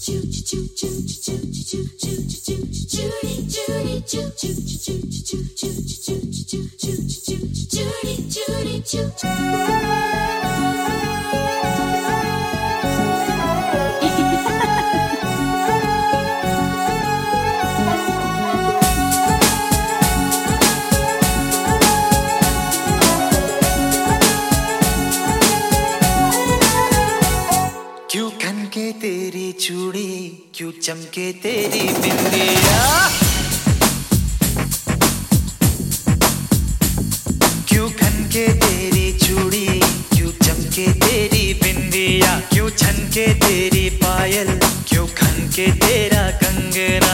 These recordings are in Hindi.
क्यों खनके तेरी चूड़ी, क्यों चमके तेरी बिंदिया, क्यों खनके तेरी चूड़ी, क्यों चमके तेरी बिंदिया, क्यों छनके तेरी पायल, क्यों खनके तेरा कंगना।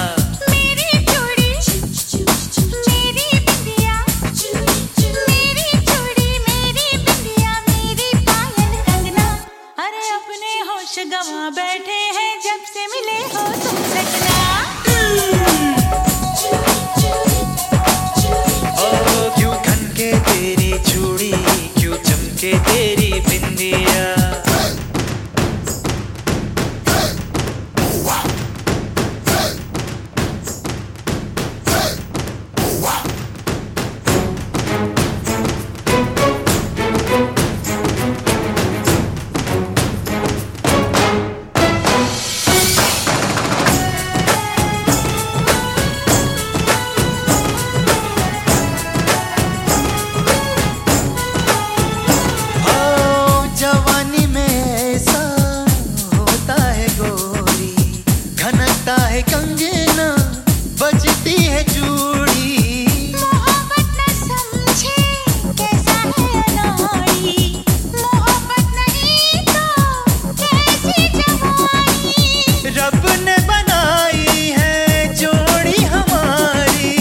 गवा बैठे हैं जब से मिले हो तुम सजना। ओ क्यों खनके तेरी चूड़ी, क्यों चमके तेरी बिंदिया। कंगना बजती है चूड़ी, मोहब्बत न समझे कैसा है अनाड़ी, मोहब्बत नहीं तो कैसी जवानी। रब ने बनाई है जोड़ी हमारी।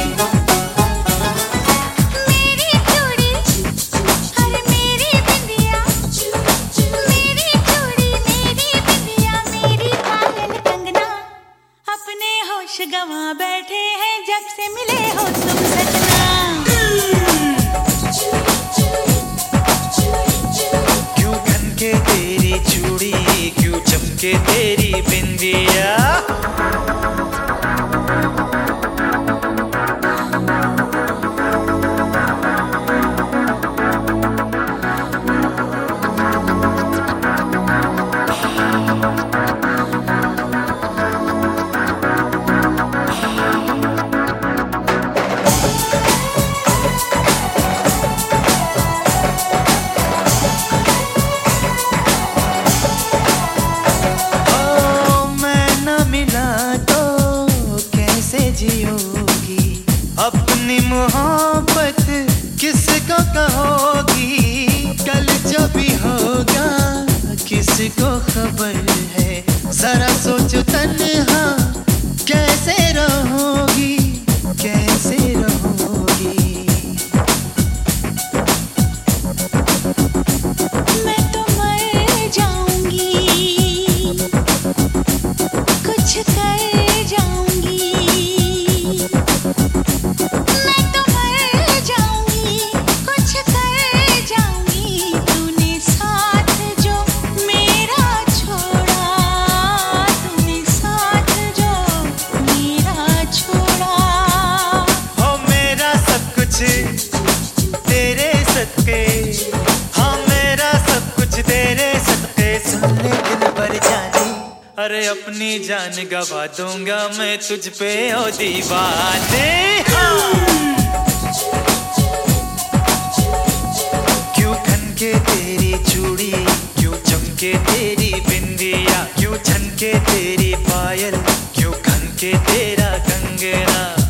मेरी चूड़ी अरे मेरी बिंदिया, मेरी चूड़ी मेरी बिंदिया मेरी पायल कंगना, अपने होश गवा बैठे हैं जब से मिले हो तुम सजना। क्यों खनके तेरी चूड़ी, क्यों चमके तेरी बिंदिया। जियोगी अपनी मोहब्बत किसको कहोगी, कल जो भी होगा किसको खबर है। जरा सोचो तन्हा कैसे रहोगी, कैसे रहोगी। मैं तो मर जाऊंगी, कुछ कर जाऊंगी, मैं तो मर जाऊंगी, कुछ कर जाऊंगी। तूने साथ जो मेरा छोड़ा, तूने साथ जो मेरा छोड़ा। हो मेरा सब कुछ तेरे सदके, हाँ मेरा सब कुछ तेरे सदके। सुन ले दिल पर जानी, अरे अपनी जान गवा दूंगा मैं तुझ पे ओ दीवाने। क्यों खनके तेरी चूड़ी, क्यों चमके तेरी बिंदिया, क्यों छनके तेरी पायल, क्यों खनके तेरा कंगना।